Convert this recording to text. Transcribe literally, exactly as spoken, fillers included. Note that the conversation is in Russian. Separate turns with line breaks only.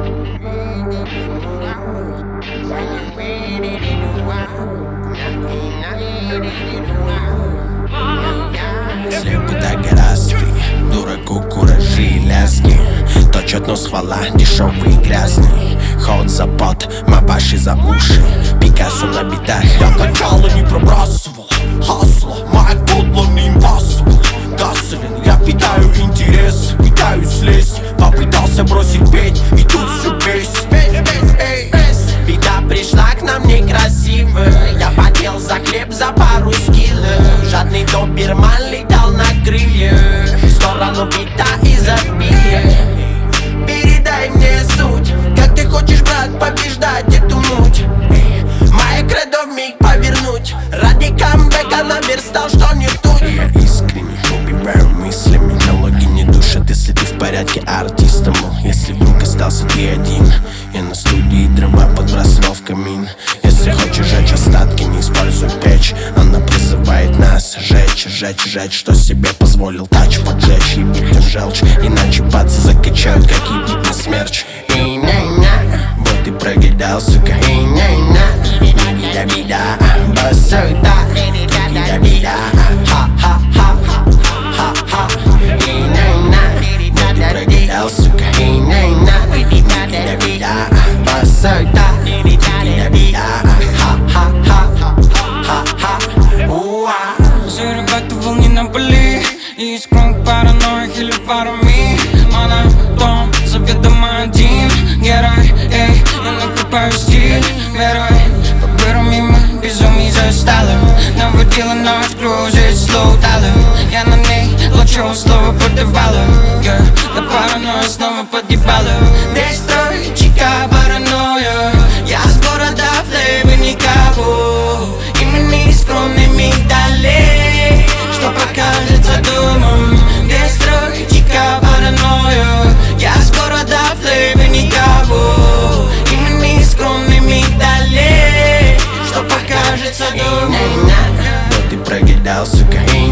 Слепый да гораздо, дураку куражи и лязги. Точат нос хвала, дешевый и грязный. Ход за пот, мабаши за уши. Пикассо на битах.
Я качало не пробрасывал хасла, моя подло не impossible. Гаселин, я питаю интерес, пытаюсь слезть. Попытался бросить петь, и тут всю песнь.
Беда пришла к нам некрасивая. Я потел за хлеб, за пару скиллов. Жадный доберман летал на крыльях в сторону бита изобилия. Передай мне суть, как ты хочешь, брат, побеждать эту муть. Моя кредо вмиг повернуть. Ради камбэка наверстал, что не тут. Я искренне убиваю мыслями. Налоги не душат, если ты в порядке артиста, мол. Если вдруг остался ты один, я на студии дрова подбрасывал в камин. Если хочешь жечь остатки, не используй печь. Она призывает нас жечь, жечь, жечь. Что себе позволил тач поджечь, ебить им желчь. Иначе пацы закачают, как ебить на смерч. Эй, на-на, вот и прогадал, сука. Эй, на-на, беда, беда, басой, да. Беда, беда, ха-ха-ха, ха-ха. Эй, на-на, вот и прогадал, сука. Эй, на-на, беда, беда, басой, да. Беда, беда, ха-ха-ха, ха-ха.
Все ребята волны на Бали, и скром параноик или фарами. Мана, дом, заведомо один герой, эй, я накрепаю стиль верой. По беру мимо, безумий застала. Наводила ночь, кружит слоу дала. Я на ней лучшего слова подавала. Yeah, на паранойю снова подъебала. Дестрой, чика, паранойя. Я с города флейвы никого. И мы не скромными далее, что покажется домом. Дестрой, чика, паранойя. Я с города флейвы никого. И мы не скромными далее, что покажется домом.
Вот ты прогадал, сука.